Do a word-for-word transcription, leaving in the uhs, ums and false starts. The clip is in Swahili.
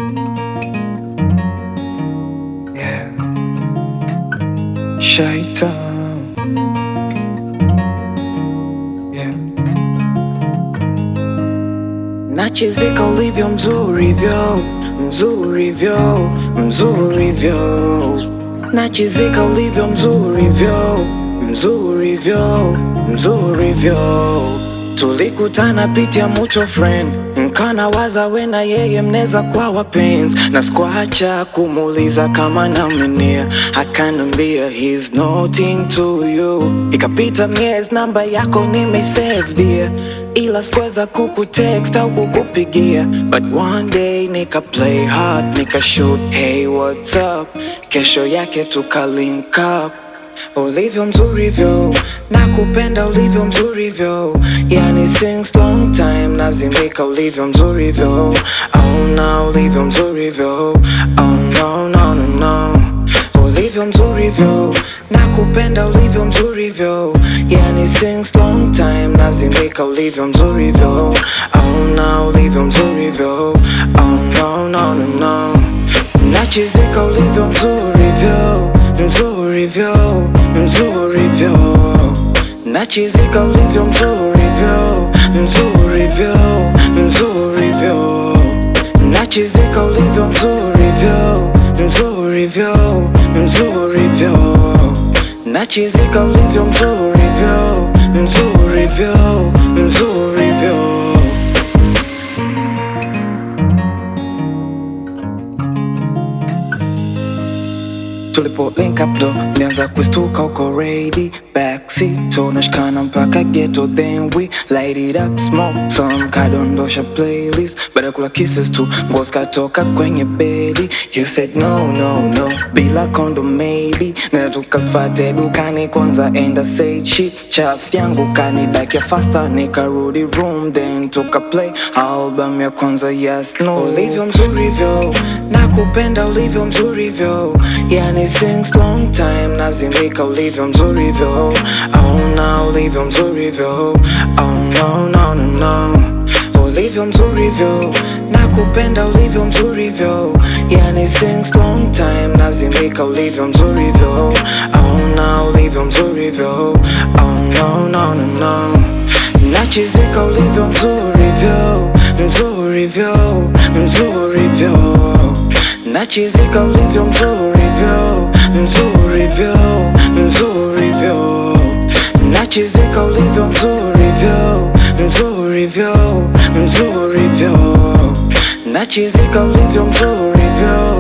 Yeah. Shaitan. Yeah. Nachizika ulivyo mzuri vyo, mzuri vyo, mzuri vyo. Nachizika ulivyo mzuri vyo, mzuri vyo, mzuri vyo. Tulikutana pitia mucho friend, nkana waza we na yeye mneza kwa wapenzi. Na sikuacha kumuuliza kama namenia, akanambia he's nothing to you. Ikapita miezi namba yako nimesave dear, ila sikuweza kukutext au kukupigia. But one day nika play hard, nika shoot hey what's up. Kesho yake tuka link up. Ulivyo mzuri vyo, nakupenda ulivyo mzuri vyo. Yani since long time nazimika ulivyo mzuri vyo. Oh no, ulivyo mzuri vyo. Oh no, no, no, no. Ulivyo mzuri vyo, nakupenda ulivyo mzuri vyo. Yani since long time nazimika ulivyo mzuri vyo. Oh no, ulivyo mzuri vyo. Oh no, no, no, no. Nachizika ulivyo mzuri vyo, mzuri vyo, mzuri vyo. Nachizika ulivyo mzuri vyo, mzuri vyo, mzuri vyo. Nachizika ulivyo mzuri vyo, mzuri vyo, mzuri vyo. Nachizika ulivyo mzuri vyo, mzuri vyo, mzuri vyo. Tulipo link up do, nianza kustuka uko ready. Backseat, tunashikana mpaka ghetto. Then we light it up, smoke some, kadondosha playlist. Baada kula kisses tu, nguo zikatoka kwenye bedi. You said no, no, no, bila kondo maybe. Na tukasfate dukani kwanza enda say shit. Chaff yangu kanidakia faster, nikarudi room. Then tuka play album ya kwanza yes no. Ulivyo mzuri vyo, nakupenda ulivyo mzuri vyo. Yani since long time nazimika ulivyo mzuri vyo. Oh no, ulivyo mzuri vyo. Oh no, no, no, no. Ulivyo mzuri vyo, nakupenda ulivyo mzuri vyo. Yani since long time nazimika ulivyo mzuri vyo. Oh no, ulivyo mzuri vyo. Oh no, no, no, no. Nachizika ulivyo mzuri vyo, mzuri vyo, mzuri vyo. Nachizika ulivyo mzuri vyo, mzuri vyo, mzuri vyo. Nachizika ulivyo mzuri vyo, mzuri vyo, mzuri vyo. Nachizika ulivyo mzuri vyo.